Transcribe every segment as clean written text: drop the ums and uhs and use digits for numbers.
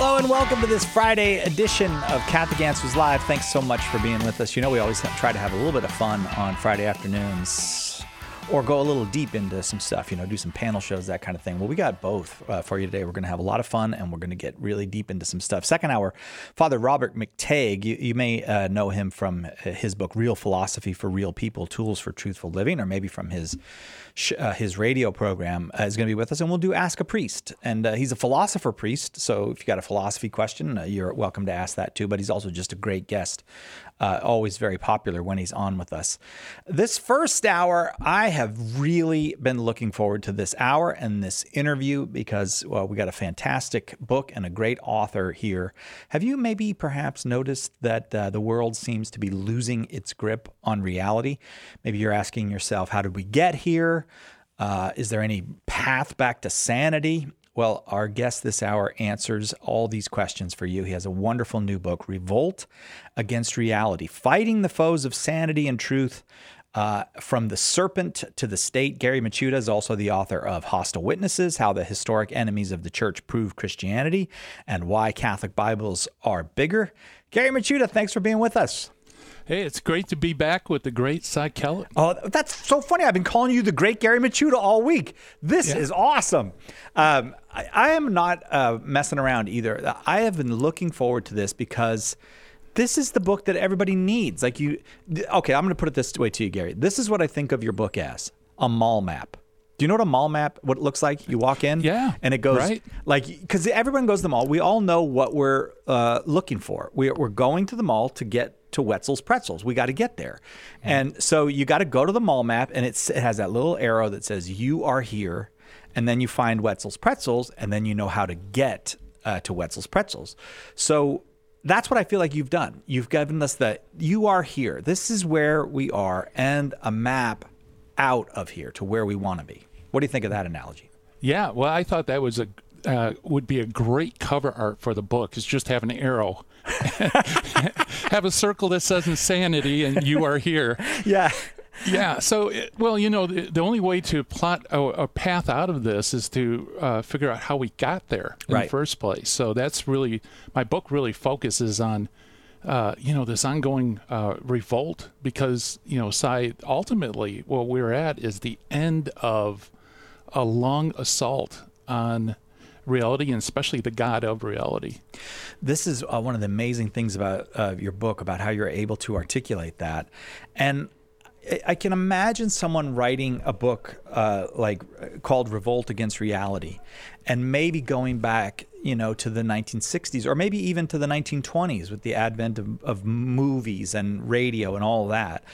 Hello and welcome to this Friday edition of Catholic Answers Live. Thanks so much for being with us. You know, we always try to have a little bit of fun on Friday afternoons or go a little deep into some stuff, you know, do some panel shows, that kind of thing. Well, we got both for you today. We're going to have a lot of fun and we're going to get really deep into some stuff. Second hour, Father Robert McTeigue, you may know him from his book, Real Philosophy for Real People, Tools for Truthful Living, or maybe from his radio program, is going to be with us, and we'll do Ask a Priest. And he's a philosopher priest, so if you got a philosophy question, you're welcome to ask that too. But he's also just a great guest, always very popular when he's on with us. This first hour, I have really been looking forward to this hour and this interview because, well, we got a fantastic book and a great author here. Have you maybe perhaps noticed that the world seems to be losing its grip on reality? Maybe you're asking yourself, how did we get here? Is there any path back to sanity? Well, our guest this hour answers all these questions for you. He has a wonderful new book, Revolt Against Reality, Fighting the Foes of Sanity and Truth, from the Serpent to the State. Gary Michuta is also the author of Hostile Witnesses, How the Historic Enemies of the Church Prove Christianity, and Why Catholic Bibles Are Bigger. Gary Michuta, thanks for being with us. Hey, it's great to be back with the great Cy Kellett. Oh, that's so funny. I've been calling you the great Gary Michuta all week. This is awesome. I am not messing around either. I have been looking forward to this because this is the book that everybody needs. Okay, I'm going to put it this way to you, Gary. This is what I think of your book as, a mall map. Do you know what a mall map, what it looks like? You walk in, and it goes, right. Because everyone goes to the mall. We all know what we're looking for. We're going to the mall to get to Wetzel's Pretzels. We got to get there. And so you got to go to the mall map, and it has that little arrow that says, you are here. And then you find Wetzel's Pretzels, and then you know how to get to Wetzel's Pretzels. So that's what I feel like you've done. You've given us you are here. This is where we are, and a map out of here to where we want to be. What do you think of that analogy? Yeah, well, I thought that was would be a great cover art for the book, is just have an arrow. Have a circle that says insanity and you are here. Yeah. Yeah. So, the only way to plot a path out of this is to figure out how we got there in the first place. So that's really, my book really focuses on, this ongoing revolt because, Cy, ultimately what we're at is the end of a long assault on reality, and especially the God of reality. This is one of the amazing things about your book, about how you're able to articulate that. And I can imagine someone writing a book called Revolt Against Reality, and maybe going back, to the 1960s, or maybe even to the 1920s with the advent of movies and radio and all that.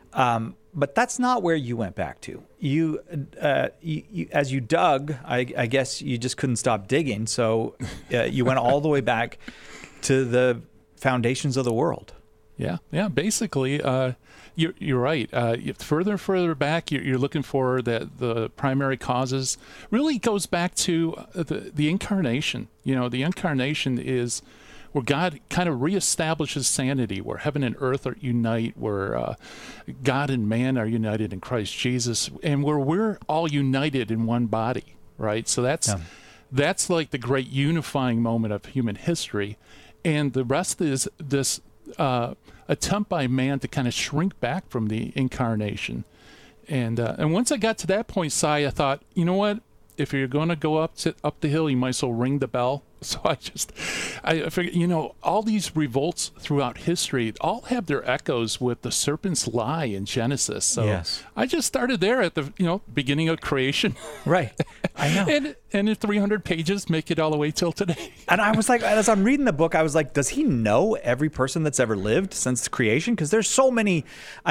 But that's not where you went back to. You as you dug, I guess you just couldn't stop digging. So you went all the way back to the foundations of the world. Yeah. Basically, you're right. Further and further back, you're looking for the primary causes. Really goes back to the incarnation. The incarnation is where God kind of reestablishes sanity, where heaven and earth are unite, where God and man are united in Christ Jesus, and where we're all united in one body, right? So that's like the great unifying moment of human history. And the rest is this attempt by man to kind of shrink back from the incarnation. And once I got to that point, Cy, I thought, you know what? If you're going to go up the hill, you might as well ring the bell. So I figured, all these revolts throughout history all have their echoes with the serpent's lie in Genesis. So I just started there at the, beginning of creation. Right. I know. and in 300 pages, make it all the way till today. And I was like, as I'm reading the book, I was like, does he know every person that's ever lived since creation? Because there's so many,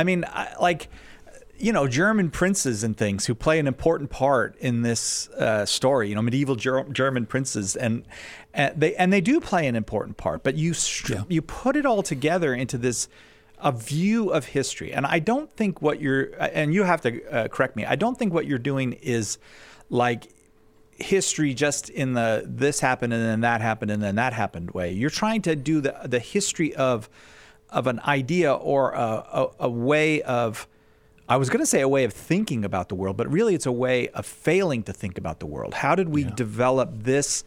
German princes and things who play an important part in this story. Medieval German princes, and they do play an important part. But you put it all together into a view of history. And I don't think and you have to correct me, I don't think what you're doing is like history just in this happened and then that happened and then that happened way. You're trying to do the history of an idea or a way of, I was going to say a way of thinking about the world, but really it's a way of failing to think about the world. How did we develop this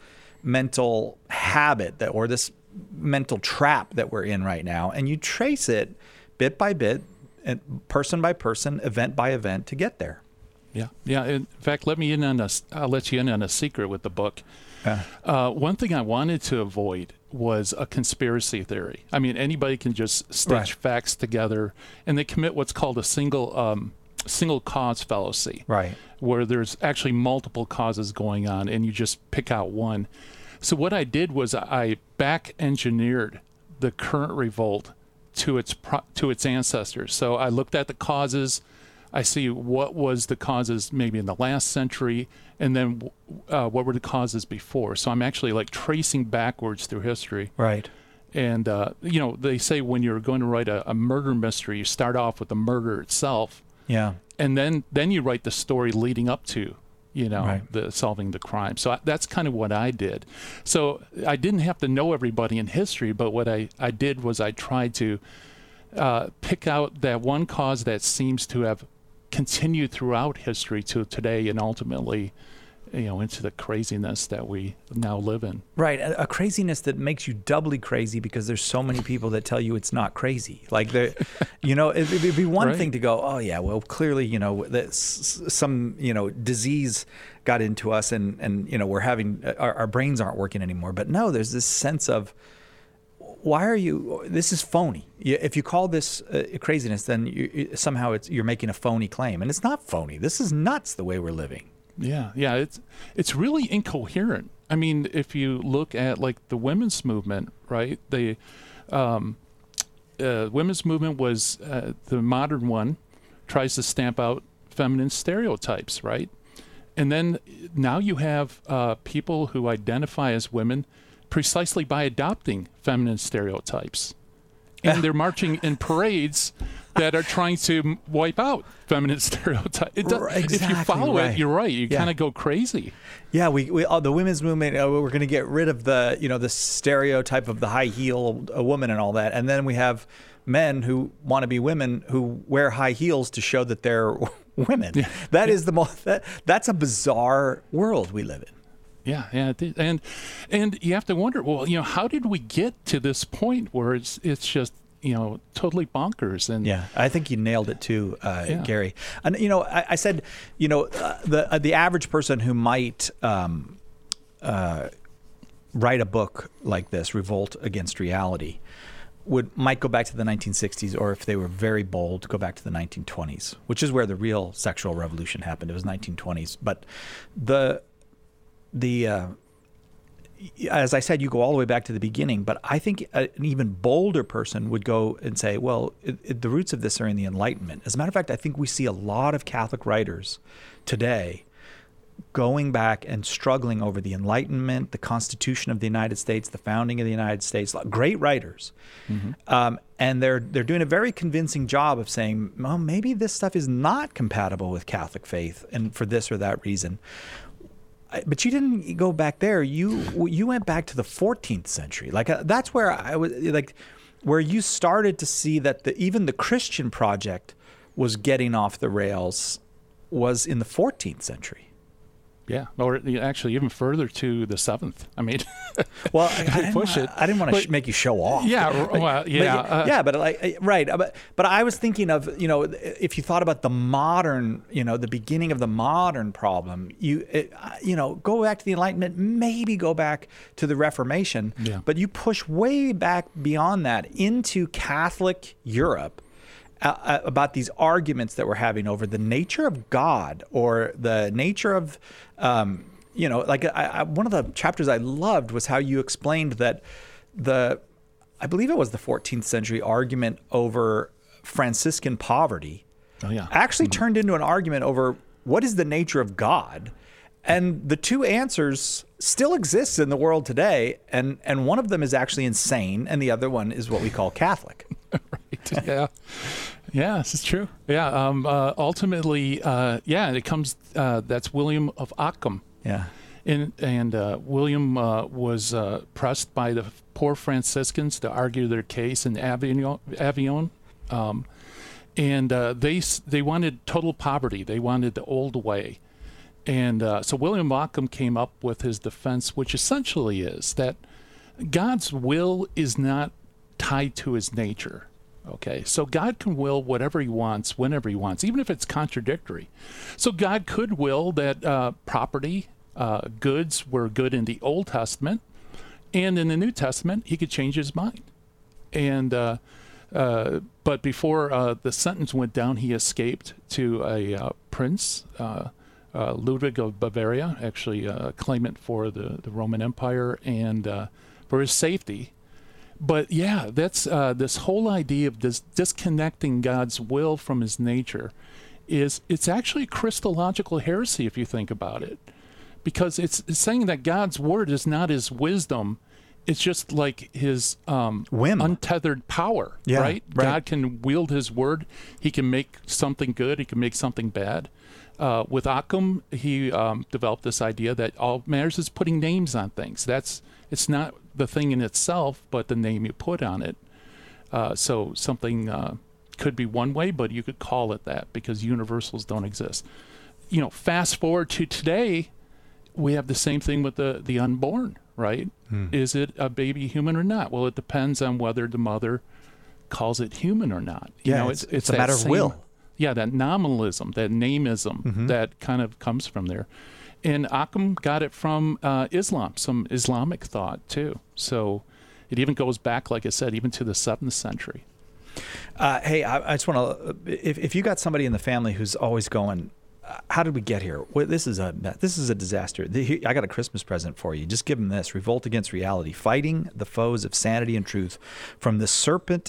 mental habit or this mental trap that we're in right now, and you trace it bit by bit, and person by person, event by event to get there. Yeah. In fact, I'll let you in on a secret with the book. One thing I wanted to avoid was a conspiracy theory. I mean, anybody can just stitch facts together, and they commit what's called a single cause fallacy, right? Where there's actually multiple causes going on, and you just pick out one. So what I did was I back engineered the current revolt to its ancestors. So I looked at the causes. I see what was the causes maybe in the last century, and then what were the causes before. So I'm actually like tracing backwards through history. Right. And, they say when you're going to write a murder mystery, you start off with the murder itself. Yeah. And then you write the story leading up to, the solving the crime. So that's kind of what I did. So I didn't have to know everybody in history, but what I did was I tried to pick out that one cause that seems to have continued throughout history to today, and ultimately, into the craziness that we now live in. Right, a craziness that makes you doubly crazy because there's so many people that tell you it's not crazy. Like, it'd be one thing to go, oh yeah, well clearly, some disease got into us, and we're having our brains aren't working anymore. But no, there's this sense of, this is phony. If you call this craziness, then somehow you're making a phony claim. And it's not phony. This is nuts the way we're living. Yeah. It's really incoherent. I mean, if you look at like the women's movement, right? The women's movement was the modern one, tries to stamp out feminine stereotypes, right? And then now you have people who identify as women precisely by adopting feminine stereotypes. And they're marching in parades that are trying to wipe out feminine stereotypes. If you follow it, you're right. You kind of go crazy. Yeah, we the women's movement, we're going to get rid of the stereotype of the high-heeled woman and all that. And then we have men who want to be women who wear high heels to show that they're women. Yeah. That is that's a bizarre world we live in. Yeah, and you have to wonder, well, how did we get to this point where it's just totally bonkers? And yeah, I think you nailed it too, Gary. And I said, the average person who might write a book like this, Revolt Against Reality, might go back to the 1960s, or if they were very bold, go back to the 1920s, which is where the real sexual revolution happened. It was 1920s, but as I said, you go all the way back to the beginning, but I think an even bolder person would go and say, well, the roots of this are in the Enlightenment. As a matter of fact, I think we see a lot of Catholic writers today going back and struggling over the Enlightenment, the Constitution of the United States, the founding of the United States. Great writers. Mm-hmm. And they're doing a very convincing job of saying, well, maybe this stuff is not compatible with Catholic faith, and for this or that reason. But you didn't go back there. You went back to the 14th century. That's where I was where you started to see that even the Christian project was getting off the rails was in the 14th century. Yeah, or actually even further to the 7th. I mean, well, I didn't want to make you show off. Yeah, well, yeah, but I was thinking of if you thought about the modern, the beginning of the modern problem, go back to the Enlightenment, maybe go back to the Reformation, but you push way back beyond that into Catholic Europe. About these arguments that we're having over the nature of God or the nature of, one of the chapters I loved was how you explained that I believe it was the 14th century argument over Franciscan poverty actually turned into an argument over what is the nature of God. And the two answers still exist in the world today, and one of them is actually insane, and the other one is what we call Catholic. Right. Yeah. Yeah, this is true. Yeah. Ultimately, it comes. That's William of Ockham. Yeah. And William was pressed by the poor Franciscans to argue their case in Avignon. And they wanted total poverty. They wanted the old way. And so William Ockham came up with his defense, which essentially is that God's will is not tied to his nature. Okay, so God can will whatever he wants, whenever he wants, even if it's contradictory. So God could will that property, goods were good in the Old Testament, and in the New Testament, he could change his mind. And but before the sentence went down, he escaped to a prince, Ludwig of Bavaria, actually a claimant for the Roman Empire and for his safety. But yeah, that's this whole idea of disconnecting God's will from his nature it's actually Christological heresy if you think about it, because it's saying that God's word is not his wisdom. It's just like his whim, untethered power, right? God can wield his word. He can make something good. He can make something bad. With Occam, he developed this idea that all matters is putting names on things. It's not the thing in itself, but the name you put on it. So something could be one way, but you could call it that because universals don't exist. Fast forward to today, we have the same thing with the unborn, right? Is it a baby human or not? Well, it depends on whether the mother calls it human or not. It's a matter of will. Yeah, that nominalism, that nameism, that kind of comes from there. And Occam got it from Islam, some Islamic thought too. So it even goes back, like I said, even to the 7th century. Hey, I just want to, if you got somebody in the family who's always going, how did we get here? Well, this is a disaster. I got a Christmas present for you. Just give them this: Revolt Against Reality, fighting the foes of sanity and truth, from the serpent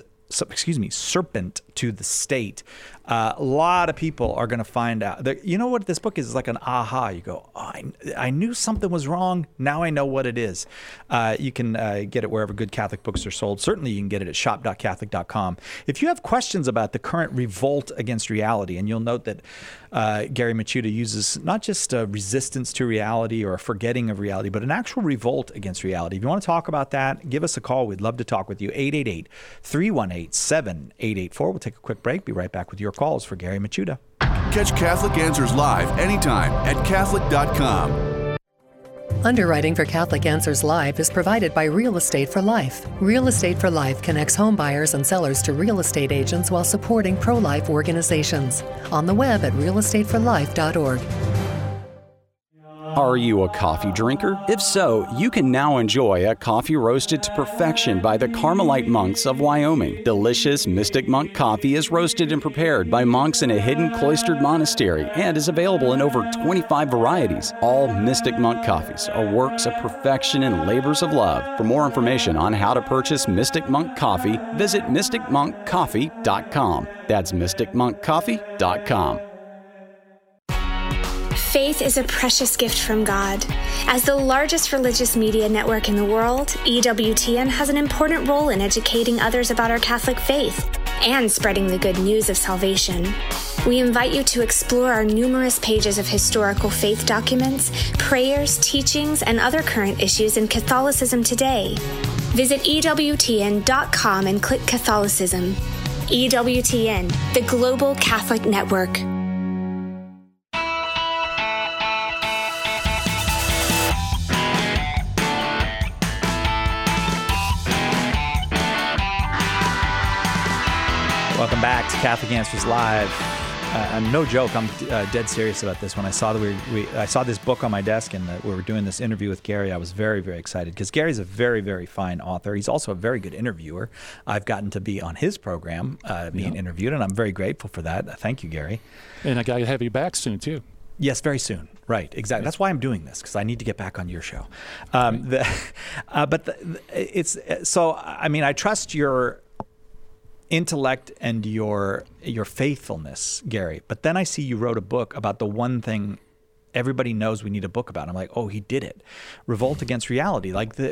to the state. A lot of people are going to find out that, you know what this book is? It's like an aha. You go, oh, I knew something was wrong. Now I know what it is. You can get it wherever good Catholic books are sold. Certainly you can get it at shop.catholic.com. If you have questions about the current revolt against reality, and you'll note that Gary Michuta uses not just a resistance to reality or a forgetting of reality, but an actual revolt against reality. If you want to talk about that, give us a call. We'd love to talk with you. 888-318-7884. We'll take a quick break. Be right back with your calls for Gary Michuta. Catch Catholic Answers live anytime at Catholic.com. Underwriting for Catholic Answers Live is provided by Real Estate for Life. Real Estate for Life connects home buyers and sellers to real estate agents while supporting pro-life organizations. On the web at realestateforlife.org. Are you a coffee drinker? If so, you can now enjoy a coffee roasted to perfection by the Carmelite monks of Wyoming. Delicious Mystic Monk coffee is roasted and prepared by monks in a hidden cloistered monastery and is available in over 25 varieties. All Mystic Monk coffees are works of perfection and labors of love. For more information on how to purchase Mystic Monk coffee, visit mysticmonkcoffee.com. That's mysticmonkcoffee.com. Faith is a precious gift from God. As the largest religious media network in the world, EWTN has an important role in educating others about our Catholic faith and spreading the good news of salvation. We invite you to explore our numerous pages of historical faith documents, prayers, teachings, and other current issues in Catholicism today. Visit EWTN.com and click Catholicism. EWTN, the Global Catholic Network. Welcome back to Catholic Answers Live. No joke, I'm dead serious about this. When I saw that I saw this book on my desk and that we were doing this interview with Gary, I was very, very excited because Gary's a very, very fine author. He's also a very good interviewer. I've gotten to be on his program being interviewed, and I'm very grateful for that. Thank you, Gary. And I got to have you back soon, too. Yes, very soon. Right, exactly. That's why I'm doing this, because I need to get back on your show. I trust your intellect and your faithfulness, Gary. But then I see you wrote a book about the one thing everybody knows we need a book about. I'm like, oh, he did it. Revolt Against Reality.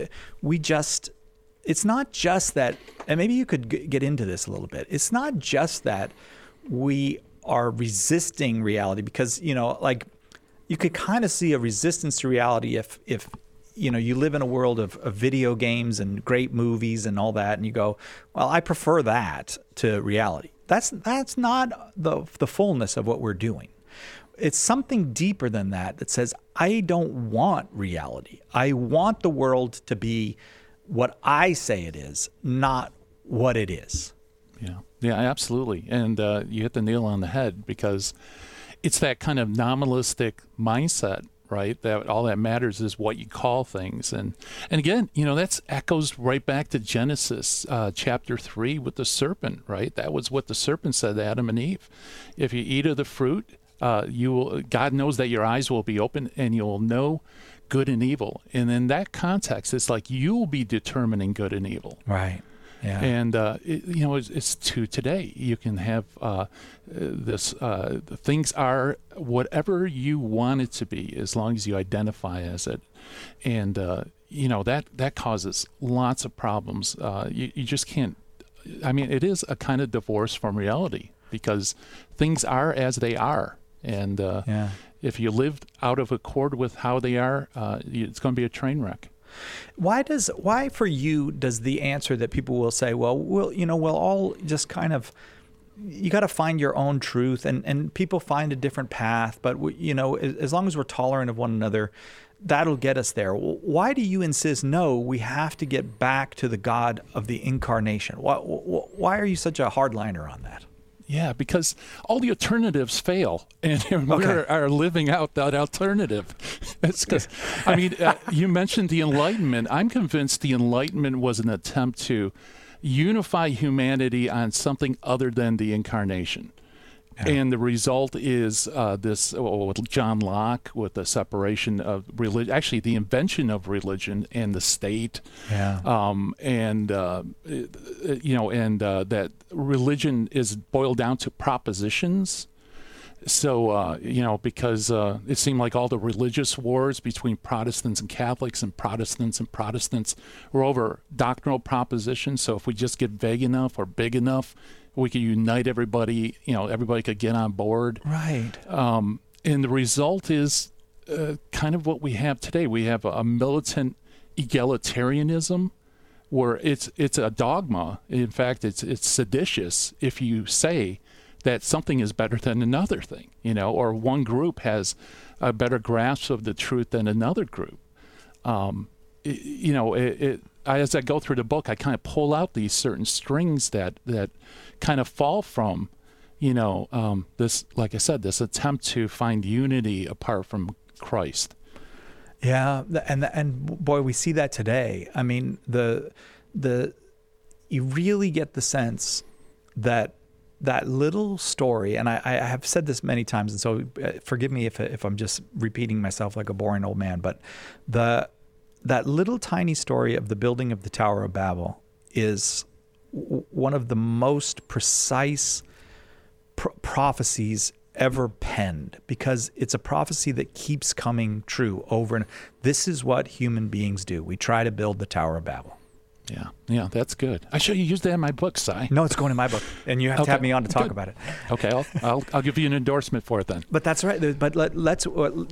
It's not just that, and maybe you could get into this a little bit. It's not just that we are resisting reality, because, you could kind of see a resistance to reality if you live in a world of video games and great movies and all that, and you go, well, I prefer that to reality. That's not the fullness of what we're doing. it's something deeper than that that says, I don't want reality. I want the world to be what I say it is, not what it is. Yeah, absolutely. And you hit the nail on the head, because it's that kind of nominalistic mindset, right? That all that matters is what you call things. And again, that's echoes right back to Genesis chapter 3 with the serpent, right? That was what the serpent said to Adam and Eve. If you eat of the fruit, God knows that your eyes will be open and you'll know good and evil. And in that context, it's like you'll be determining good and evil. Right. Yeah. And, it's to today. You can have things are whatever you want it to be, as long as you identify as it. And, that causes lots of problems. You just can't, it is a kind of divorce from reality, because things are as they are. And if you live out of accord with how they are, it's going to be a train wreck. Why for you does the answer that people will say, well, we'll all just kind of, you got to find your own truth, and people find a different path, but as long as we're tolerant of one another, that'll get us there. Why do you insist, no, we have to get back to the God of the incarnation? Why are you such a hardliner on that? Yeah, because all the alternatives fail, and we are living out that alternative. It's because, you mentioned the Enlightenment. I'm convinced the Enlightenment was an attempt to unify humanity on something other than the incarnation. Yeah. And the result is with John Locke, with the separation of religion, actually the invention of religion and the state. Yeah. That religion is boiled down to propositions. So, because it seemed like all the religious wars between Protestants and Catholics and Protestants were over doctrinal propositions. So if we just get vague enough or big enough, we could unite everybody, everybody could get on board. Right. And the result is kind of what we have today. We have a militant egalitarianism where it's a dogma. In fact, it's seditious if you say that something is better than another thing, or one group has a better grasp of the truth than another group. As I go through the book, I kind of pull out these certain strings that kind of fall from, this, like I said, this attempt to find unity apart from Christ. Yeah, and boy, we see that today. I mean, you really get the sense that little story, and I have said this many times, and so forgive me if I'm just repeating myself like a boring old man, but that little tiny story of the building of the Tower of Babel is one of the most precise prophecies ever penned, because it's a prophecy that keeps coming true over and this is what human beings do. We try to build the Tower of Babel. Yeah, that's good. I should use that in my book, Si. No, it's going in my book, and you have to have me on to talk about it. Okay, I'll give you an endorsement for it then. But that's right. But let's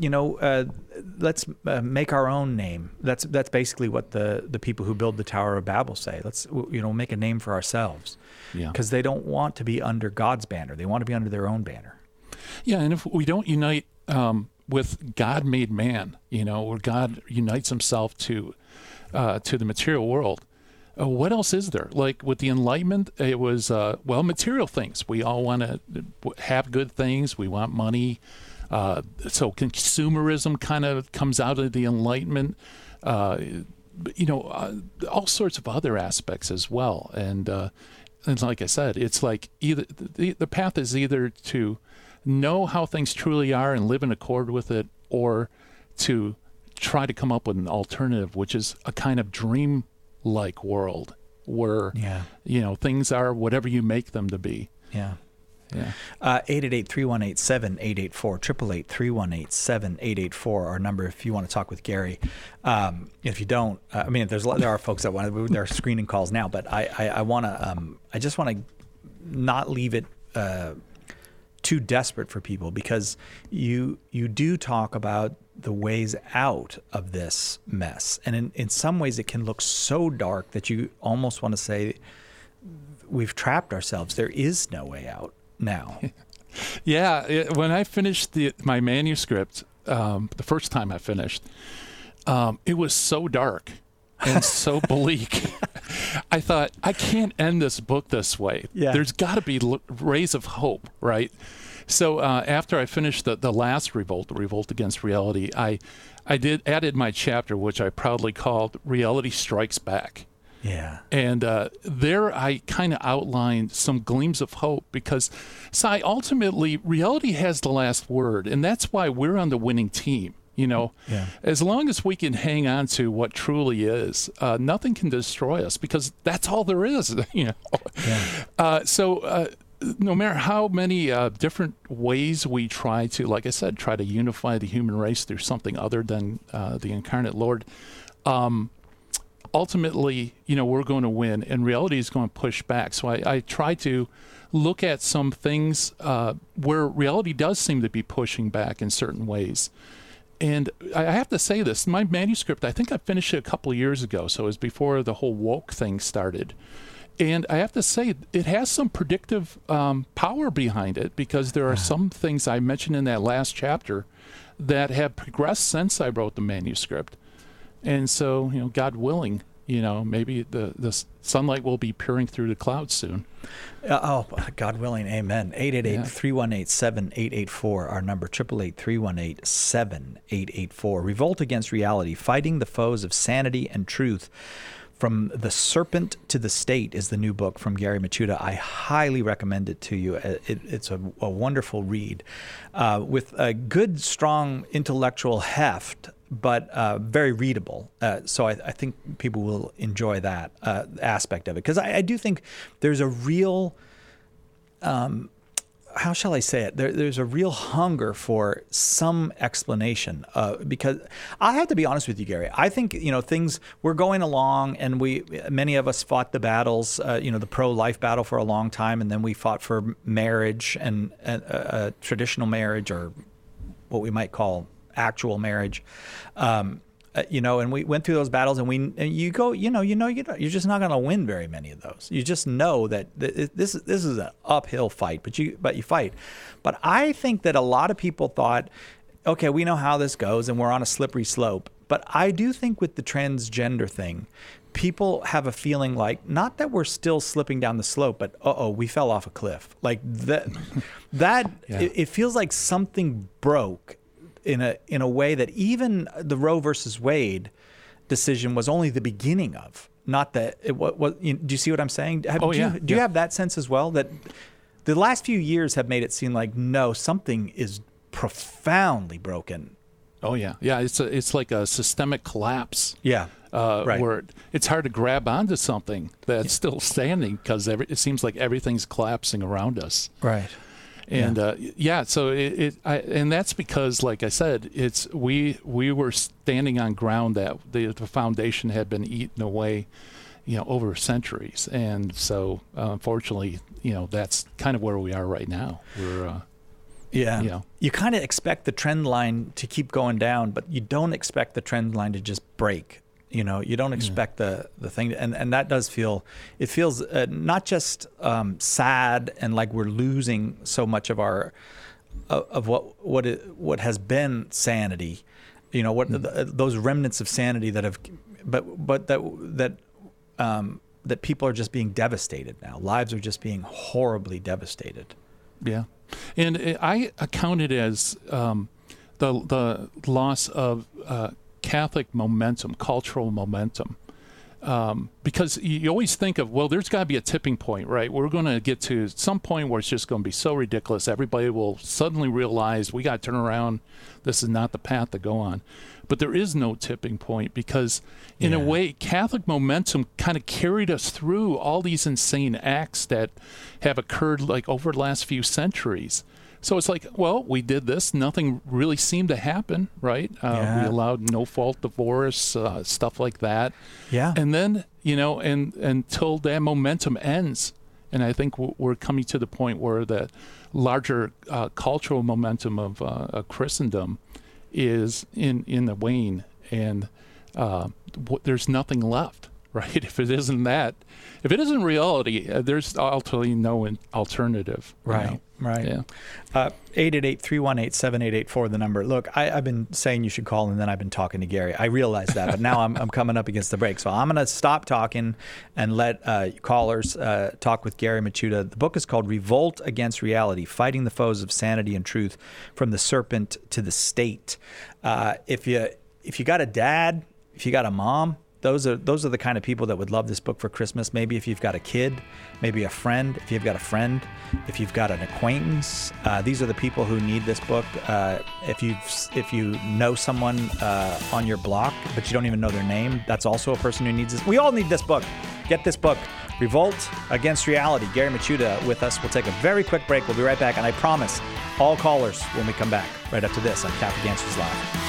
make our own name. That's basically what the people who build the Tower of Babel say. Let's make a name for ourselves. Yeah. Because they don't want to be under God's banner. They want to be under their own banner. Yeah, and if we don't unite with God made man, where God unites himself to the material world. What else is there? Like with the Enlightenment, it was, material things. We all want to have good things. We want money. So consumerism kind of comes out of the Enlightenment. All sorts of other aspects as well. And like I said, it's like either the path is either to know how things truly are and live in accord with it, or to try to come up with an alternative, which is a kind of dream-like world where, things are whatever you make them to be. Yeah. 888-318-7884, 888-318-7884, our number if you want to talk with Gary. If you don't, there are folks that want to, there are screening calls now, but I just want to not leave it too desperate for people, because you do talk about the ways out of this mess. And in some ways it can look so dark that you almost want to say we've trapped ourselves. There is no way out now. Yeah, when I finished my manuscript, the first time I finished, it was so dark and so bleak. I thought, I can't end this book this way. Yeah. There's got to be rays of hope, right? So after I finished the last Revolt, the Revolt Against Reality, I added my chapter, which I proudly called Reality Strikes Back. Yeah. And there I kind of outlined some gleams of hope because, Cy, ultimately, reality has the last word, and that's why we're on the winning team. You know, as long as we can hang on to what truly is, nothing can destroy us because that's all there is, you know. So no matter how many different ways we try to, like I said, try to unify the human race through something other than the incarnate Lord, ultimately, you know, we're going to win and reality is going to push back. So I try to look at some things where reality does seem to be pushing back in certain ways. And I have to say this, my manuscript, I think I finished it a couple of years ago, so it was before the whole woke thing started. And I have to say, it has some predictive power behind it because there are some things I mentioned in that last chapter that have progressed since I wrote the manuscript. And so, you know, God willing, you know, maybe the sunlight will be peering through the clouds soon. God willing, amen. 888-318-7884, our number, 888-318-7884. Revolt Against Reality, Fighting the Foes of Sanity and Truth. From the Serpent to the State is the new book from Gary Michuta. I highly recommend it to you. It's a wonderful read with a good, strong intellectual heft, but very readable. So I think people will enjoy that aspect of it. Because I do think there's a real, how shall I say it? There's a real hunger for some explanation. Because I have to be honest with you, Gary. I think, you know, things, we're going along and many of us fought the battles, you know, the pro-life battle for a long time. And then we fought for marriage and traditional marriage, or what we might call actual marriage, you know, and we went through those battles, and you're just not going to win very many of those. You just know that this is an uphill fight, but you fight. But I think that a lot of people thought, okay, we know how this goes, and we're on a slippery slope. But I do think with the transgender thing, people have a feeling like, not that we're still slipping down the slope, but we fell off a cliff. Like that, it feels like something broke in a way that even the Roe versus Wade decision was only the beginning of, not that it was. Do you see what I'm saying? Do you have that sense as well, that the last few years have made it seem like, no, something is profoundly broken? Oh yeah, yeah. It's like a systemic collapse. Yeah, right. Where it's hard to grab onto something that's still standing because it seems like everything's collapsing around us. Right. And so and that's because, like I said, we were standing on ground that the foundation had been eaten away, you know, over centuries, and so unfortunately, you know, that's kind of where we are right now. We're you know, you kind of expect the trend line to keep going down, but you don't expect the trend line to just break. You know, you don't expect the thing, and that does feel, it feels not just sad and like we're losing so much of our of what has been sanity, you know, those remnants of sanity that have, but that people are just being devastated now. Lives are just being horribly devastated. Yeah, and I account it as the loss of Catholic momentum, cultural momentum, because you always think of, well, there's got to be a tipping point, right? We're going to get to some point where it's just going to be so ridiculous. Everybody will suddenly realize we got to turn around. This is not the path to go on. But there is no tipping point because, in a way, Catholic momentum kind of carried us through all these insane acts that have occurred like over the last few centuries. So it's like, well, we did this. Nothing really seemed to happen, right? We allowed no-fault divorce, stuff like that. Yeah. And then, you know, and until that momentum ends, and I think we're coming to the point where the larger cultural momentum of Christendom is in the wane, and there's nothing left. right? If it isn't that, if it isn't reality, there's ultimately no alternative. Right. Yeah. 888-318-7884, the number. Look, I've been saying you should call, and then I've been talking to Gary. I realize that, but now I'm coming up against the break. So I'm going to stop talking and let callers talk with Gary Michuta. The book is called Revolt Against Reality, Fighting the Foes of Sanity and Truth, From the Serpent to the State. If you got a dad, if you got a mom, those are the kind of people that would love this book for Christmas. Maybe if you've got a kid, maybe a friend, if you've got a friend, if you've got an acquaintance, these are the people who need this book. If you know someone on your block, but you don't even know their name, that's also a person who needs this. We all need this book. Get this book, Revolt Against Reality. Gary Michuta with us. We'll take a very quick break. We'll be right back, and I promise all callers when we come back right after this on Catholic Answers Live.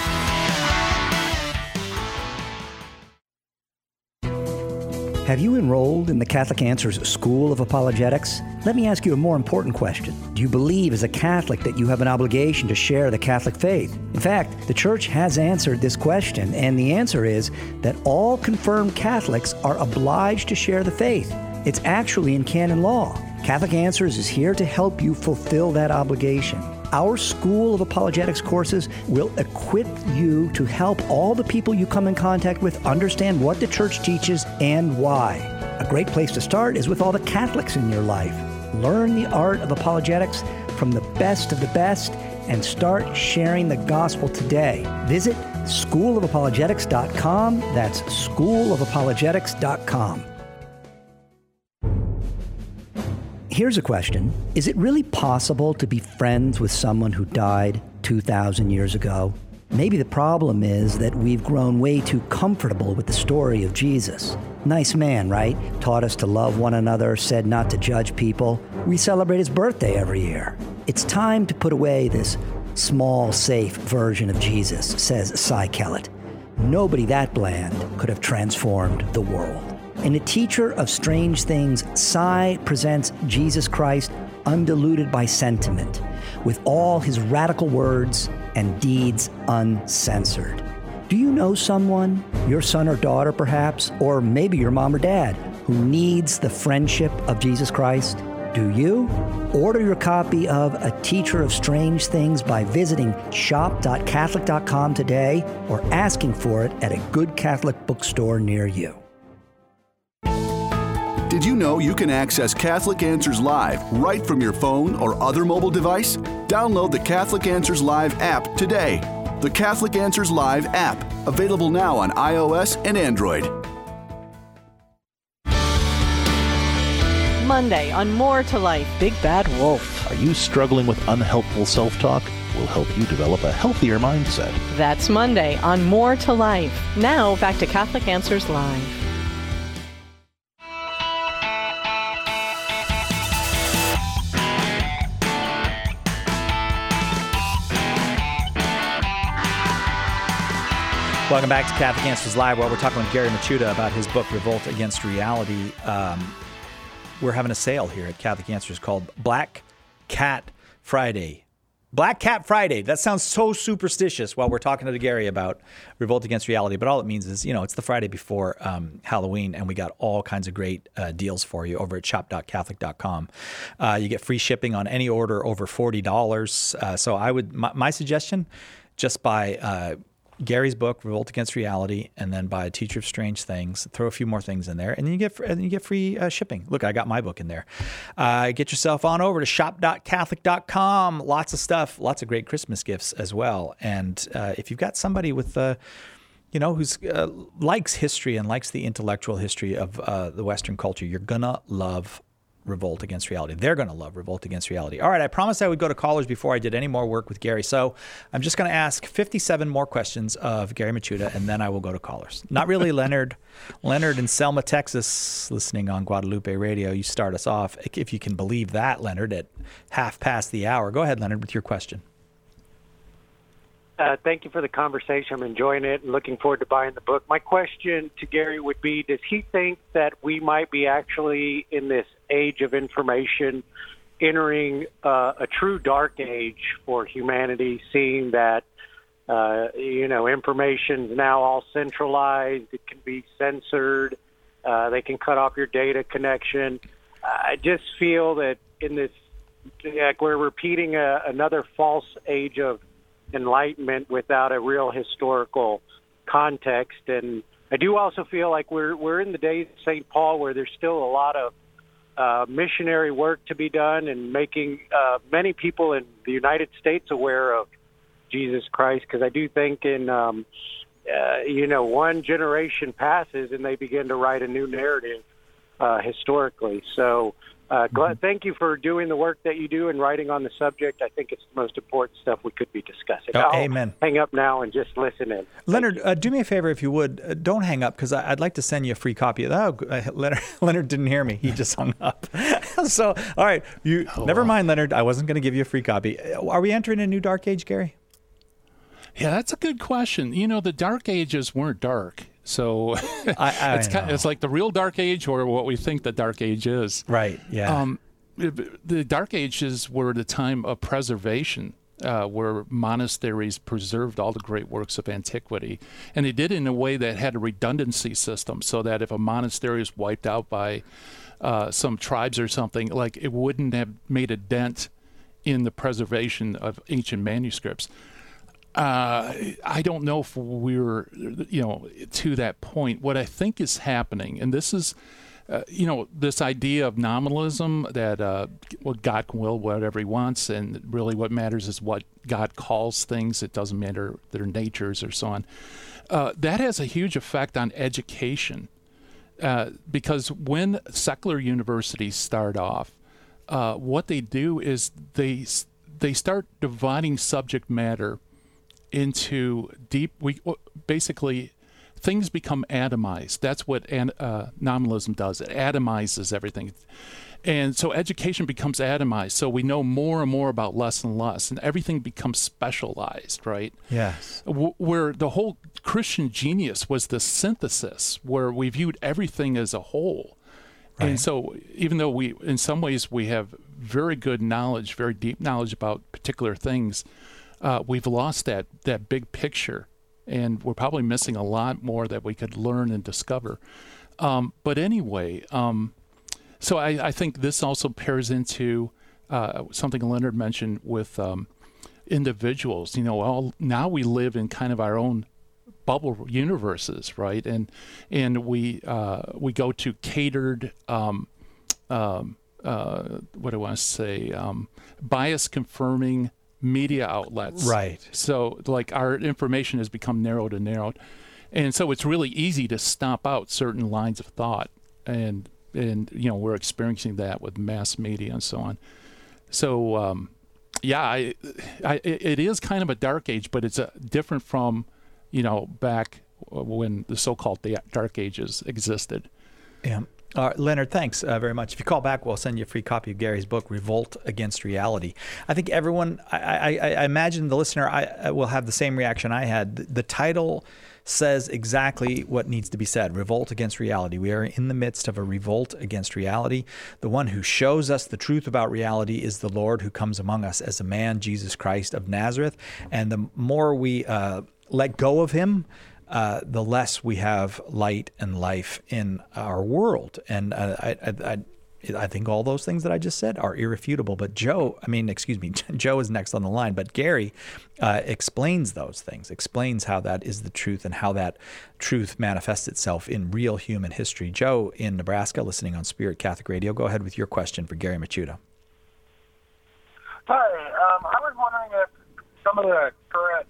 Have you enrolled in the Catholic Answers School of Apologetics? Let me ask you a more important question. Do you believe as a Catholic that you have an obligation to share the Catholic faith? In fact, the Church has answered this question, and the answer is that all confirmed Catholics are obliged to share the faith. It's actually in canon law. Catholic Answers is here to help you fulfill that obligation. Our School of Apologetics courses will equip you to help all the people you come in contact with understand what the Church teaches and why. A great place to start is with all the Catholics in your life. Learn the art of apologetics from the best of the best and start sharing the gospel today. Visit schoolofapologetics.com. That's schoolofapologetics.com. Here's a question. Is it really possible to be friends with someone who died 2,000 years ago? Maybe the problem is that we've grown way too comfortable with the story of Jesus. Nice man, right? Taught us to love one another, said not to judge people. We celebrate his birthday every year. It's time to put away this small, safe version of Jesus, says Cy Kellett. Nobody that bland could have transformed the world. In A Teacher of Strange Things, Cy presents Jesus Christ undiluted by sentiment, with all his radical words and deeds uncensored. Do you know someone, your son or daughter perhaps, or maybe your mom or dad, who needs the friendship of Jesus Christ? Do you? Order your copy of A Teacher of Strange Things by visiting shop.catholic.com today or asking for it at a good Catholic bookstore near you. Did you know you can access Catholic Answers Live right from your phone or other mobile device? Download the Catholic Answers Live app today. The Catholic Answers Live app, available now on iOS and Android. Monday on More to Life, Big Bad Wolf. Are you struggling with unhelpful self-talk? We'll help you develop a healthier mindset. That's Monday on More to Life. Now back to Catholic Answers Live. Welcome back to Catholic Answers Live, where we're talking with Gary Michuta about his book, Revolt Against Reality. We're having a sale here at Catholic Answers called Black Cat Friday. Black Cat Friday. That sounds so superstitious while we're talking to Gary about Revolt Against Reality. But all it means is, it's the Friday before Halloween, and we got all kinds of great deals for you over at shop.catholic.com. You get free shipping on any order over $40. So I would, my suggestion, just buy Gary's book, Revolt Against Reality, and then buy A Teacher of Strange Things. Throw a few more things in there, and then you get free shipping. Look, I got my book in there. Get yourself on over to shop.catholic.com. Lots of stuff, lots of great Christmas gifts as well. And if you've got somebody with who's likes history and likes the intellectual history of the Western culture, you're gonna love Revolt Against Reality. They're going to love Revolt Against Reality. All right, I promised I would go to callers before I did any more work with Gary, so I'm just going to ask 57 more questions of Gary Michuta, and then I will go to callers. Not really Leonard. Leonard in Selma, Texas, listening on Guadalupe Radio. You start us off, if you can believe that, Leonard, at hour. Go ahead, Leonard, with your question. Thank you for the conversation. I'm enjoying it and looking forward to buying the book. My question to Gary would be, does he think that we might be actually in this age of information entering a true dark age for humanity, seeing that, information is now all centralized, it can be censored, They can cut off your data connection. I just feel that in this, like, we're repeating another false age of enlightenment without a real historical context. And I do also feel like we're in the days of St. Paul, where there's still a lot of missionary work to be done and making many people in the United States aware of Jesus Christ. Because I do think in one generation passes and they begin to write a new narrative historically. So thank you for doing the work that you do and writing on the subject. I think it's the most important stuff we could be discussing. Amen. Hang up now and just listen in. Leonard, do me a favor if you would. Don't hang up, because I'd like to send you a free copy of that. Leonard didn't hear me. He just hung up. So, all right. Never mind, Leonard. I wasn't going to give you a free copy. Are we entering a new dark age, Gary? Yeah, that's a good question. The Dark Ages weren't dark. So it's like the real Dark Age, or what we think the Dark Age is. Right, yeah. The Dark Ages were the time of preservation, where monasteries preserved all the great works of antiquity. And they did it in a way that had a redundancy system, so that if a monastery was wiped out by some tribes or something, like, it wouldn't have made a dent in the preservation of ancient manuscripts. I don't know if we're, to that point. What I think is happening, and this is, this idea of nominalism, that God can will whatever he wants, and really what matters is what God calls things. It doesn't matter their natures or so on. That has a huge effect on education, because when secular universities start off, what they do is they start dividing subject matter into basically things become atomized. That's what nominalism does. It atomizes everything. And so education becomes atomized. So we know more and more about less and less, and everything becomes specialized, right? Yes. Where the whole Christian genius was the synthesis, where we viewed everything as a whole. Right. And so even though in some ways we have very good knowledge, very deep knowledge about particular things, we've lost that big picture, and we're probably missing a lot more that we could learn and discover. But anyway, so I think this also pairs into something Leonard mentioned with individuals. Now we live in kind of our own bubble universes, right? And we go to catered what do I want to say? Bias confirming media outlets. Right. So like our information has become narrowed and narrowed. And so it's really easy to stomp out certain lines of thought. And we're experiencing that with mass media and so on. So, it is kind of a dark age, but it's different from, back when the so-called dark ages existed. Yeah. Leonard, thanks very much. If you call back, we'll send you a free copy of Gary's book, Revolt Against Reality. I think everyone, I imagine the listener I will have the same reaction I had. The title says exactly what needs to be said, Revolt Against Reality. We are in the midst of a revolt against reality. The one who shows us the truth about reality is the Lord who comes among us as a man, Jesus Christ of Nazareth. And the more we let go of him, the less we have light and life in our world. And I think all those things that I just said are irrefutable. But Joe is next on the line. But Gary explains those things, explains how that is the truth and how that truth manifests itself in real human history. Joe in Nebraska, listening on Spirit Catholic Radio. Go ahead with your question for Gary Machuda. Hi. I was wondering if some of the current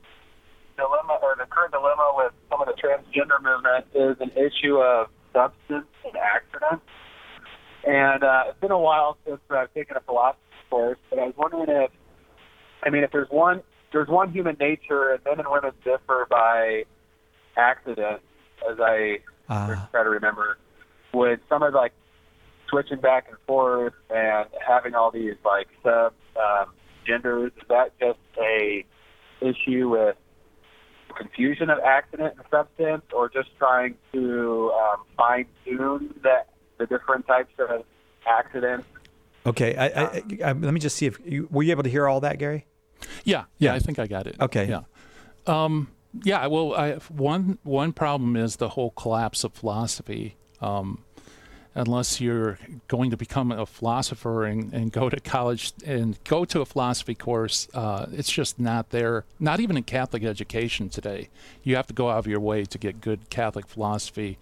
dilemma with some of the transgender movement is an issue of substance and accident. And it's been a while since I've taken a philosophy course, but I was wondering if there's one human nature, and men and women differ by accident, as I try to remember, with some of like switching back and forth and having all these like sub genders, is that just a issue with confusion of accident and substance, or just trying to fine-tune the different types of accidents? Okay, let me just see if were you able to hear all that, Gary? Yeah, I think I got it. Okay. Yeah. Well, one problem is the whole collapse of philosophy. Unless you're going to become a philosopher and go to college and go to a philosophy course, it's just not there. Not even in Catholic education today. You have to go out of your way to get good Catholic philosophy.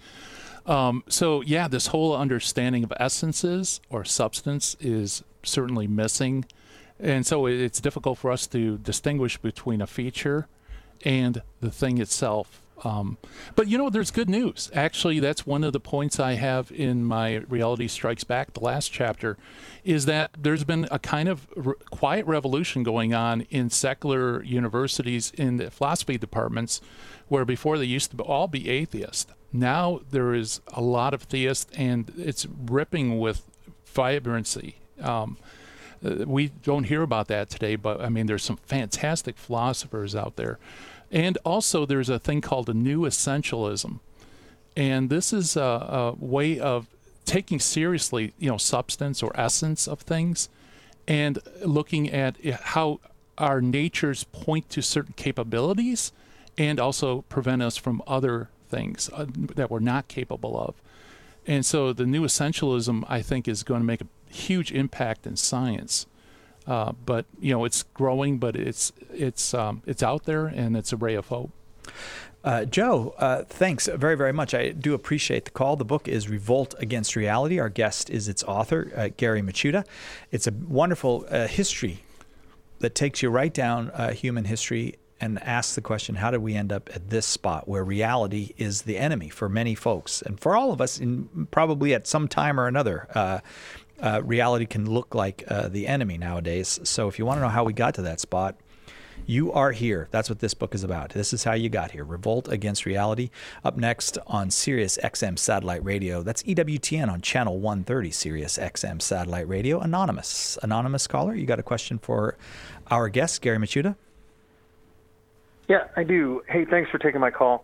So yeah, this whole understanding of essences or substance is certainly missing. And so it's difficult for us to distinguish between a feature and the thing itself. But there's good news. Actually, that's one of the points I have in my Reality Strikes Back, the last chapter, is that there's been a kind of quiet revolution going on in secular universities in the philosophy departments, where before they used to all be atheist. Now there is a lot of theists, and it's ripping with vibrancy. We don't hear about that today, but I mean, there's some fantastic philosophers out there. And also there's a thing called a new essentialism. And this is a way of taking seriously, substance or essence of things and looking at how our natures point to certain capabilities and also prevent us from other things that we're not capable of. And so the new essentialism, I think, is going to make a huge impact in science. But it's growing, but it's out there, and it's a ray of hope. Joe, thanks very, very much. I do appreciate the call. The book is Revolt Against Reality. Our guest is its author, Gary Michuta. It's a wonderful history that takes you right down human history and asks the question, how did we end up at this spot where reality is the enemy for many folks and for all of us, probably at some time or another. Reality can look like the enemy nowadays. So if you want to know how we got to that spot, you are here. That's what this book is about. This is how you got here. Revolt Against Reality. Up next on Sirius XM Satellite Radio. That's EWTN on Channel 130, Sirius XM Satellite Radio. Anonymous caller, you got a question for our guest, Gary Michuta? Yeah, I do. Hey, thanks for taking my call.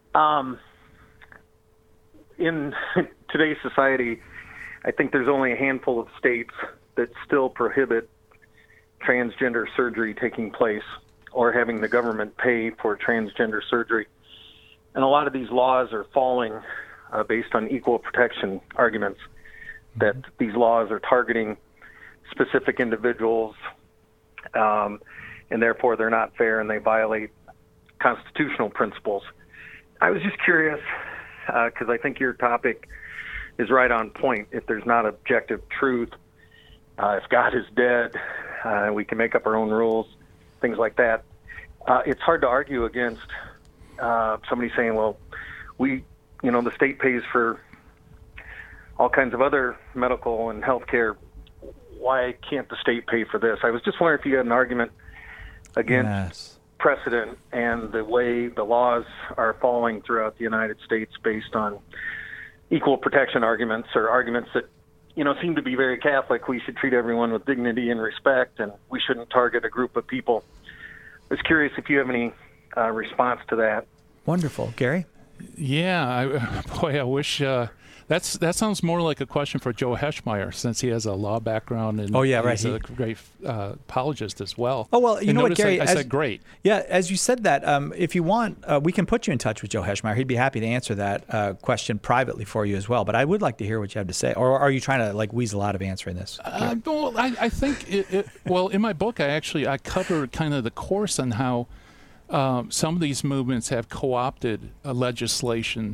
In today's society, I think there's only a handful of states that still prohibit transgender surgery taking place or having the government pay for transgender surgery. And a lot of these laws are falling based on equal protection arguments, that these laws are targeting specific individuals, and therefore they're not fair and they violate constitutional principles. I was just curious, because I think your topic is right on point. If there's not objective truth, if God is dead, we can make up our own rules, things like that. It's hard to argue against somebody saying, well, the state pays for all kinds of other medical and healthcare. Why can't the state pay for this? I was just wondering if you had an argument against precedent and the way the laws are falling throughout the United States based on equal protection arguments, or arguments that, seem to be very Catholic. We should treat everyone with dignity and respect, and we shouldn't target a group of people. I was curious if you have any response to that. Wonderful. Gary? Yeah, I wish that sounds more like a question for Joe Heschmeyer, since he has a law background and he's a great apologist as well. Oh, well, you know what, Gary? I said great. Yeah, as you said that, if you want, we can put you in touch with Joe Heschmeyer. He'd be happy to answer that question privately for you as well. But I would like to hear what you have to say. Or are you trying to weasel out of answering this? Well, I think, well, in my book, I cover kind of the course on how some of these movements have co-opted legislation.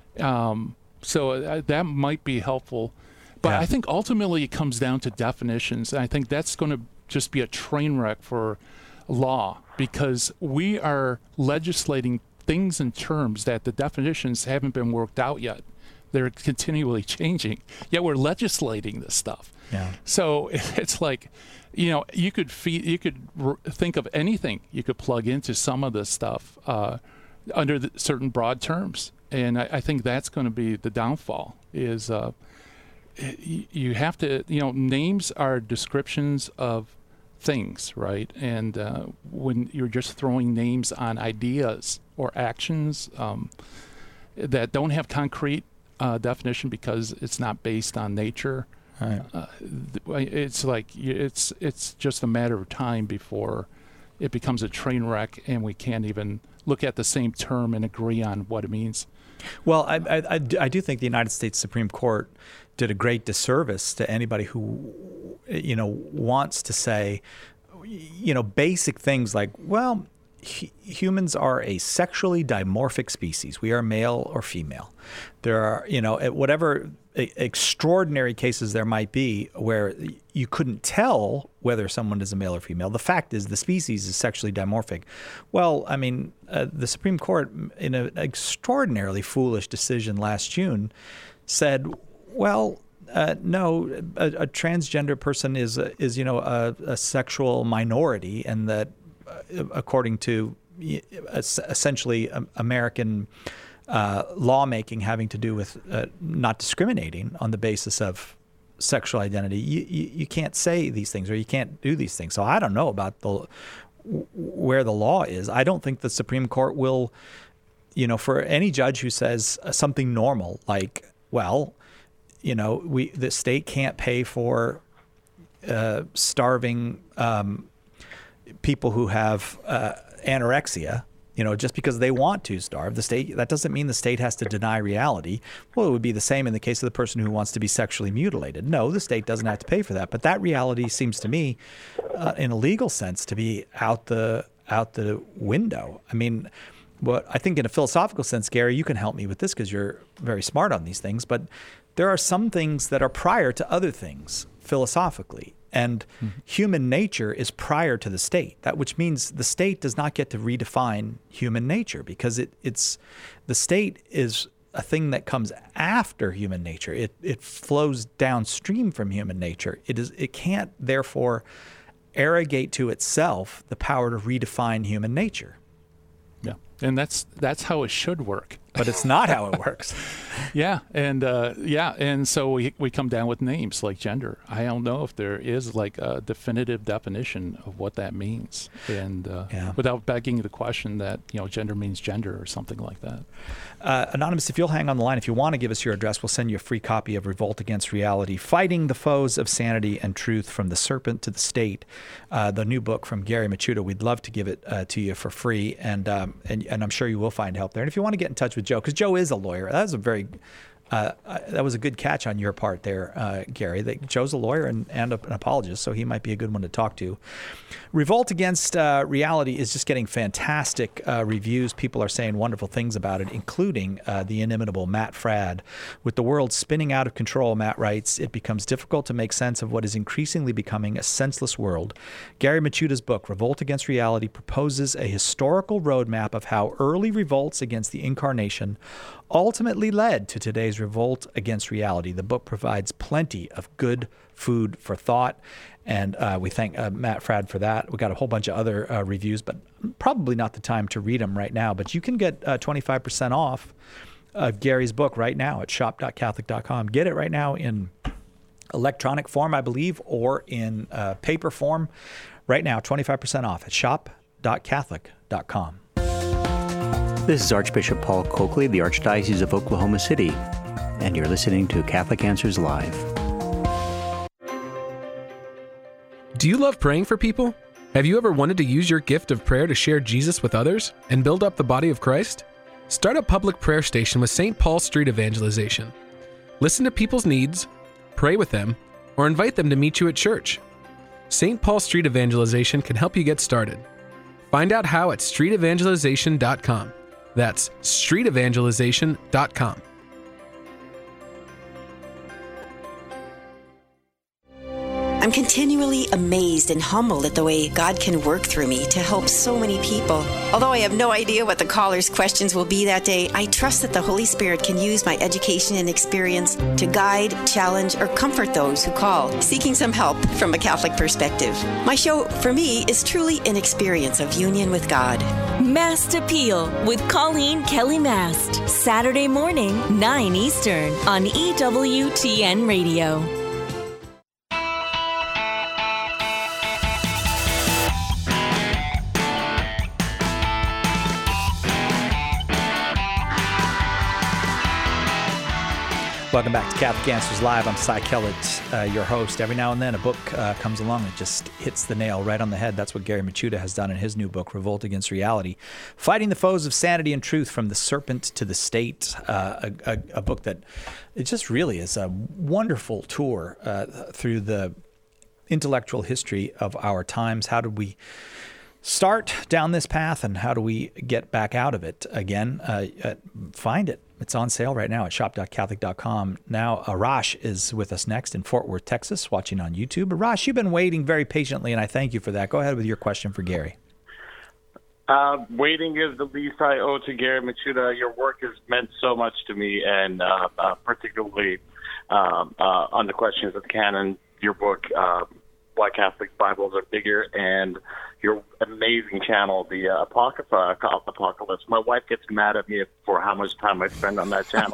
So that might be helpful. But I think ultimately it comes down to definitions. And I think that's going to just be a train wreck for law, because we are legislating things and terms that the definitions haven't been worked out yet. They're continually changing, yet we're legislating this stuff. Yeah. So it's like, you could think of anything you could plug into some of this stuff under certain broad terms. And I think that's going to be the downfall, is you have to, names are descriptions of things, right? And when you're just throwing names on ideas or actions that don't have concrete definition because it's not based on nature, right. It's like it's just a matter of time before it becomes a train wreck and we can't even look at the same term and agree on what it means. Well, I do think the United States Supreme Court did a great disservice to anybody who, wants to say, basic things like, well, humans are a sexually dimorphic species. We are male or female. There are, whatever extraordinary cases there might be where you couldn't tell whether someone is a male or female. The fact is the species is sexually dimorphic. Well, I mean, the Supreme Court, in an extraordinarily foolish decision last June, said, well, no, a transgender person is a sexual minority, and that according to essentially American lawmaking having to do with not discriminating on the basis of sexual identity, you can't say these things or you can't do these things. So I don't know about where the law is. I don't think the Supreme Court will, for any judge who says something normal like, well, the state can't pay for starving people who have anorexia, just because they want to starve. The state, that doesn't mean the state has to deny reality. Well, it would be the same in the case of the person who wants to be sexually mutilated. No, the state doesn't have to pay for that. But that reality seems to me, in a legal sense, to be out the window. I mean, I think in a philosophical sense, Gary, you can help me with this because you're very smart on these things, but there are some things that are prior to other things philosophically. And human nature is prior to the state, which means the state does not get to redefine human nature because the state is a thing that comes after human nature. It flows downstream from human nature. It can't therefore arrogate to itself the power to redefine human nature. Yeah, and that's how it should work. But it's not how it works. And so we come down with names like gender. I don't know if there is like a definitive definition of what that means, and without begging the question that gender means gender or something like that. Anonymous, if you'll hang on the line, if you want to give us your address, we'll send you a free copy of Revolt Against Reality: Fighting the Foes of Sanity and Truth, From the Serpent to the State, the new book from Gary Michuta. We'd love to give it to you for free, and I'm sure you will find help there. And if you want to get in touch with Joe, because Joe is a lawyer. That was a good catch on your part there, Gary. Joe's a lawyer and an apologist, so he might be a good one to talk to. Revolt Against Reality is just getting fantastic reviews. People are saying wonderful things about it, including the inimitable Matt Fradd. With the world spinning out of control, Matt writes, it becomes difficult to make sense of what is increasingly becoming a senseless world. Gary Michuta's book, Revolt Against Reality, proposes a historical roadmap of how early revolts against the incarnation ultimately led to today's revolt against reality. The book provides plenty of good food for thought, and we thank Matt Fradd for that. We got a whole bunch of other reviews, but probably not the time to read them right now. But you can get 25% off of Gary's book right now at shop.catholic.com. Get it right now in electronic form, I believe, or in paper form. Right now, 25% off at shop.catholic.com. This is Archbishop Paul Coakley, the Archdiocese of Oklahoma City, and you're listening to Catholic Answers Live. Do you love praying for people? Have you ever wanted to use your gift of prayer to share Jesus with others and build up the body of Christ? Start a public prayer station with St. Paul Street Evangelization. Listen to people's needs, pray with them, or invite them to meet you at church. St. Paul Street Evangelization can help you get started. Find out how at streetevangelization.com. That's streetevangelization.com. I'm continually amazed and humbled at the way God can work through me to help so many people. Although I have no idea what the caller's questions will be that day, I trust that the Holy Spirit can use my education and experience to guide, challenge, or comfort those who call, seeking some help from a Catholic perspective. My show, for me, is truly an experience of union with God. Mast Appeal with Colleen Kelly Mast. Saturday morning, 9 Eastern on EWTN Radio. Welcome back to Catholic Answers Live. I'm Cy Kellett, your host. Every now and then a book comes along that just hits the nail right on the head. That's what Gary Michuta has done in his new book, Revolt Against Reality, Fighting the Foes of Sanity and Truth from the Serpent to the State, a book that it just really is a wonderful tour through the intellectual history of our times. How did we start down this path, and how do we get back out of it again? Find it. It's on sale right now at shop.catholic.com. Now, Arash is with us next in Fort Worth, Texas, watching on YouTube. Arash, you've been waiting very patiently, and I thank you for that. Go ahead with your question for Gary. Waiting is the least I owe to Gary Michuta. Your work has meant so much to me, and particularly on the questions of canon, your book, Why Catholic Bibles Are Bigger, and your amazing channel, the Apocrypha Apocalypse. My wife gets mad at me for how much time I spend on that channel.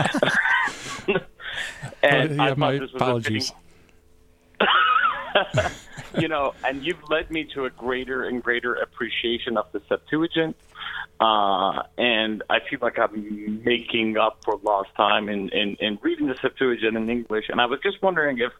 And I my thought this was apologies. And you've led me to a greater and greater appreciation of the Septuagint. And I feel like I'm making up for lost time in reading the Septuagint in English. And I was just wondering if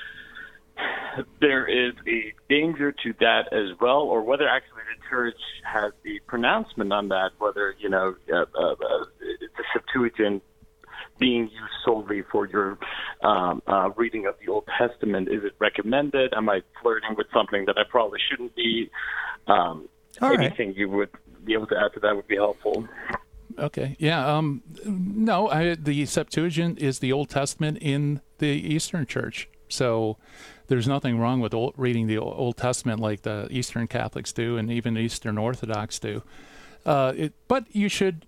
there is a danger to that as well, or whether actually the Church has the pronouncement on that, whether, the Septuagint being used solely for your reading of the Old Testament, is it recommended? Am I flirting with something that I probably shouldn't be? Anything you would be able to add to that would be helpful. Okay. Yeah. No, the Septuagint is the Old Testament in the Eastern Church. So there's nothing wrong with reading the Old Testament like the Eastern Catholics do, and even Eastern Orthodox do. But you should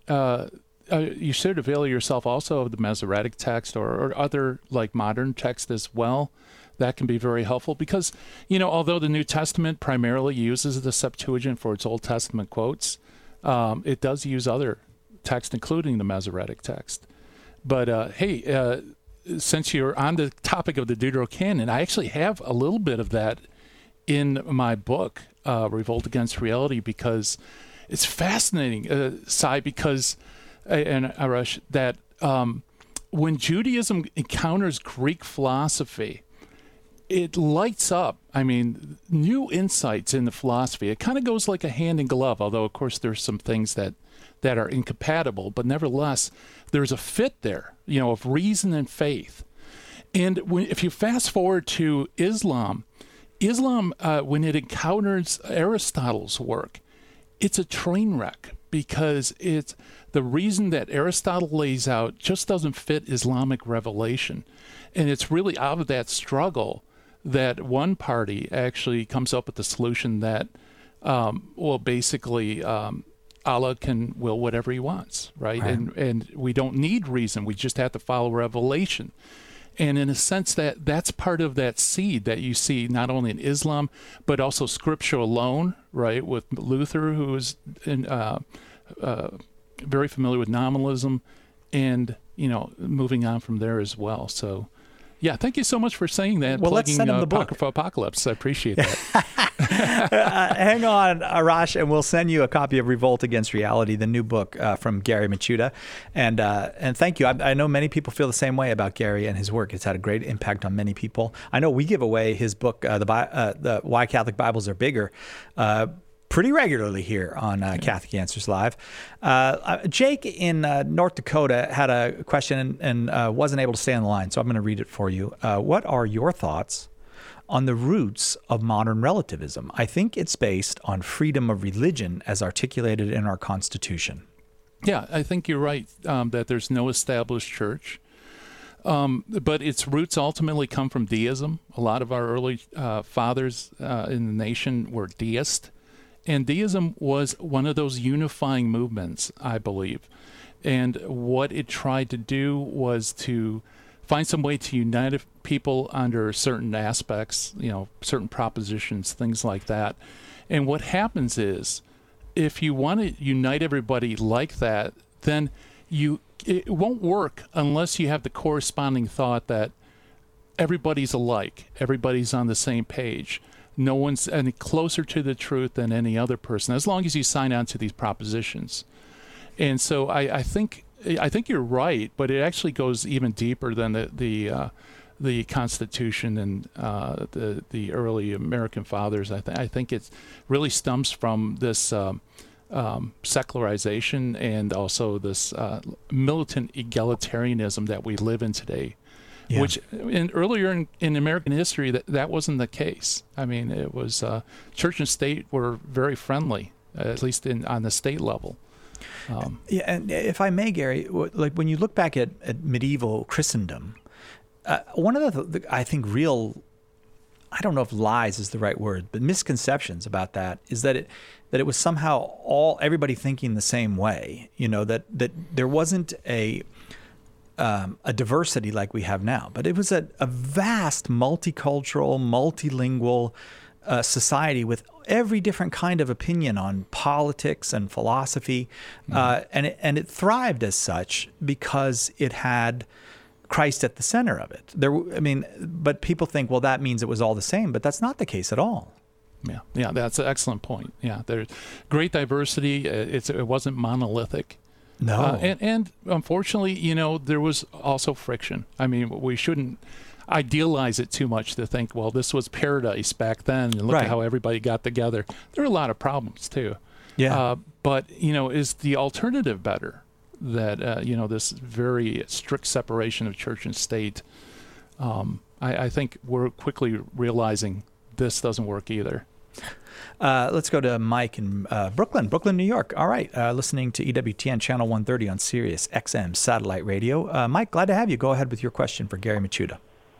avail yourself also of the Masoretic text or other like modern text as well. That can be very helpful because, although the New Testament primarily uses the Septuagint for its Old Testament quotes, it does use other text, including the Masoretic text. But since you're on the topic of the Deuterocanon, I actually have a little bit of that in my book, Revolt Against Reality, because it's fascinating, Cy, because, and Arash, that when Judaism encounters Greek philosophy, it lights up, new insights in the philosophy. It kind of goes like a hand in glove, although, of course, there's some things that are incompatible, but nevertheless, there's a fit there, of reason and faith. And if you fast forward to Islam, when it encounters Aristotle's work, it's a train wreck because it's the reason that Aristotle lays out just doesn't fit Islamic revelation. And it's really out of that struggle that one party actually comes up with the solution that, basically, Allah can will whatever he wants, right? And we don't need reason. We just have to follow revelation. And in a sense, that's part of that seed that you see not only in Islam, but also Scripture alone, right? With Luther, who is very familiar with nominalism, and, moving on from there as well. So, yeah, thank you so much for saying that. Well, let's send him the book. Apocrypha Apocalypse. I appreciate that. Hang on, Arash, and we'll send you a copy of Revolt Against Reality, the new book from Gary Michuta. And thank you. I know many people feel the same way about Gary and his work. It's had a great impact on many people. I know we give away his book, the Why Catholic Bibles Are Bigger, pretty regularly here on Catholic Answers Live. Jake in North Dakota had a question and wasn't able to stay on the line, so I'm going to read it for you. What are your thoughts on the roots of modern relativism? I think it's based on freedom of religion as articulated in our Constitution. Yeah, I think you're right that there's no established church. But its roots ultimately come from deism. A lot of our early fathers in the nation were deists. And deism was one of those unifying movements, I believe. And what it tried to do was to find some way to unite people under certain aspects, certain propositions, things like that. And what happens is, if you want to unite everybody like that, then it won't work unless you have the corresponding thought that everybody's alike, everybody's on the same page. No one's any closer to the truth than any other person, as long as you sign on to these propositions. And so I think I think you're right, but it actually goes even deeper than the Constitution and the early American fathers. I think it really stems from this secularization and also this militant egalitarianism that we live in today. Yeah. Which earlier in American history, that wasn't the case. I mean, it was church and state were very friendly, at least on the state level. Yeah, and if I may, Gary, like when you look back at medieval Christendom, one of the I think real, I don't know if lies is the right word, but misconceptions about that is that it was somehow everybody thinking the same way. You know, that there wasn't a diversity like we have now, but it was a vast multicultural, multilingual society with every different kind of opinion on politics and philosophy, and it thrived as such because it had Christ at the center of it. But people think, well, that means it was all the same, but that's not the case at all. Yeah, that's an excellent point. Yeah, there's great diversity. It wasn't monolithic. No. And unfortunately, you know, there was also friction. I mean, we shouldn't idealize it too much to think, well, this was paradise back then, and look at how everybody got together. There are a lot of problems, too. Yeah. But, you know, is the alternative better? That, you know, this very strict separation of church and state, I think we're quickly realizing this doesn't work either. Let's go to Mike in Brooklyn, New York. All right, listening to EWTN Channel 130 on Sirius XM Satellite Radio. Mike, glad to have you. Go ahead with your question for Gary Michuta.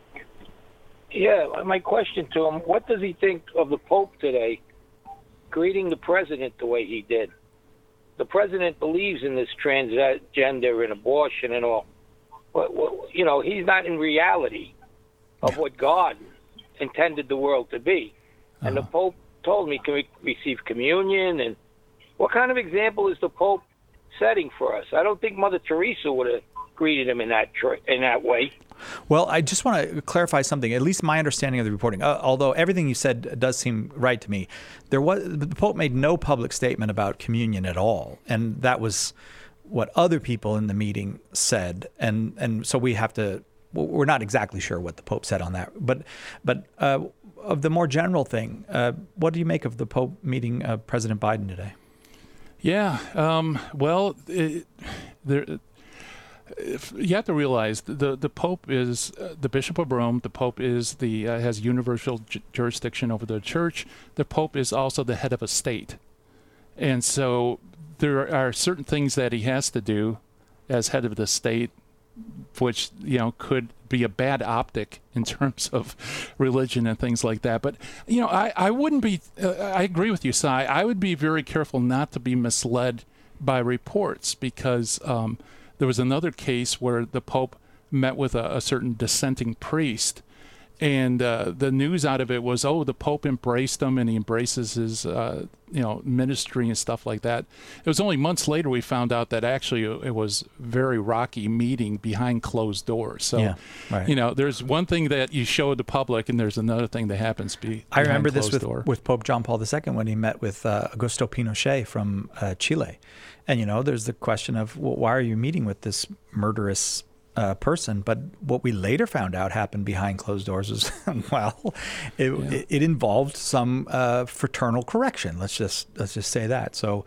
Yeah, my question to him, what does he think of the Pope today greeting the president the way he did? The president believes in this transgender and abortion and all. But, you know, he's not in reality of what God intended the world to be. And the Pope told me, can we receive communion? And what kind of example is the Pope setting for us? I don't think Mother Teresa would have greeted him in that way. Well, I just want to clarify something, at least my understanding of the reporting, although everything you said does seem right to me. The Pope made no public statement about communion at all, and that was what other people in the meeting said, and so we're not exactly sure what the Pope said on that. But of the more general thing, what do you make of the Pope meeting President Biden today? Yeah, well, you have to realize the Pope is the Bishop of Rome. The Pope is has universal jurisdiction over the church. The Pope is also the head of a state, and so there are certain things that he has to do as head of the state, which, you know, could be a bad optic in terms of religion and things like that. But, you know, I wouldn't be. I agree with you, Si. I would be very careful not to be misled by reports, because there was another case where the Pope met with a certain dissenting priest, and the news out of it was, the Pope embraced him, and he embraces his, ministry and stuff like that. It was only months later we found out that actually it was very rocky meeting behind closed doors. So, you know, there's one thing that you show the public, and there's another thing that happens behind I remember this door. with Pope John Paul II when he met with Augusto Pinochet from Chile. And, you know, there's the question of, well, why are you meeting with this murderous person? But what we later found out happened behind closed doors was, it involved some fraternal correction. Let's just say that. So,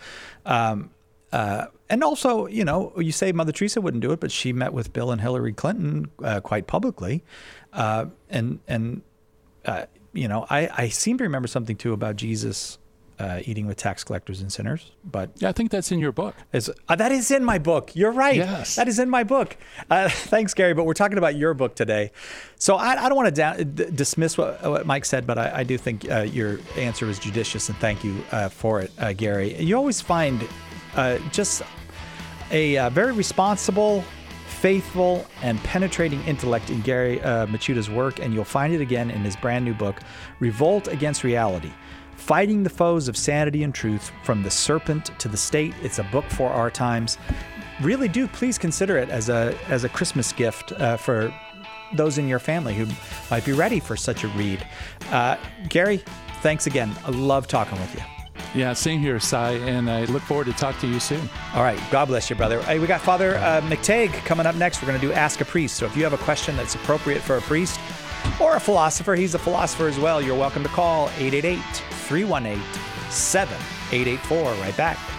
and also, you know, you say Mother Teresa wouldn't do it, but she met with Bill and Hillary Clinton quite publicly, you know, I seem to remember something too about Jesus eating with tax collectors and sinners, but I think that's in your book. That is in my book. You're right. Yes. That is in my book. Thanks, Gary. But we're talking about your book today, so I don't want to dismiss what Mike said, but I do think your answer was judicious, and thank you for it, Gary. You always find just a very responsible, faithful, and penetrating intellect in Gary Michuta's work, and you'll find it again in his brand new book, Revolt Against Reality: Fighting the Foes of Sanity and Truth, From the Serpent to the State. It's a book for our times. Really do please consider it as a Christmas gift for those in your family who might be ready for such a read. Gary, thanks again. I love talking with you. Yeah, same here, Cy, and I look forward to talk to you soon. All right. God bless you, brother. Hey, we got Father McTagg coming up next. We're going to do Ask a Priest. So if you have a question that's appropriate for a priest or a philosopher, he's a philosopher as well, you're welcome to call 888-318-7884. Right back.